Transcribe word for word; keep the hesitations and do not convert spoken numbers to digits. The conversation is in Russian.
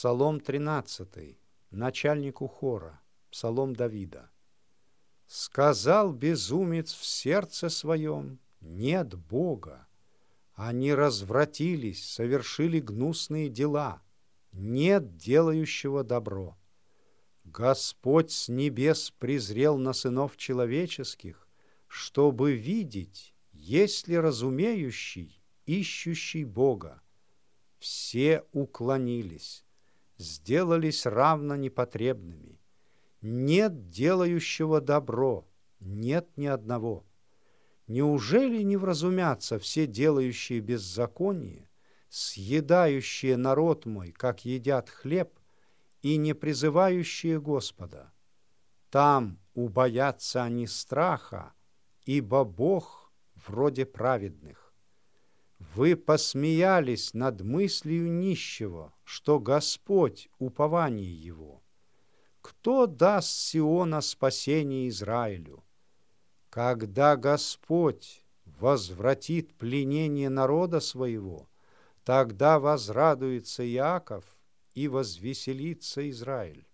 Псалом тринадцатый, начальнику хора, псалом Давида. «Сказал безумец в сердце своем: нет Бога. Они развратились, совершили гнусные дела. Нет делающего добро. Господь с небес презрел на сынов человеческих, чтобы видеть, есть ли разумеющий, ищущий Бога. Все уклонились, сделались равно непотребными. Нет делающего добро, нет ни одного. Неужели не вразумятся все делающие беззаконие, съедающие народ мой, как едят хлеб, и не призывающие Господа? Там убоятся они страха, ибо Бог вроде праведных. Вы посмеялись над мыслью нищего, что Господь упование его. Кто даст Сиона спасение Израилю? Когда Господь возвратит пленение народа своего, тогда возрадуется Иаков и возвеселится Израиль.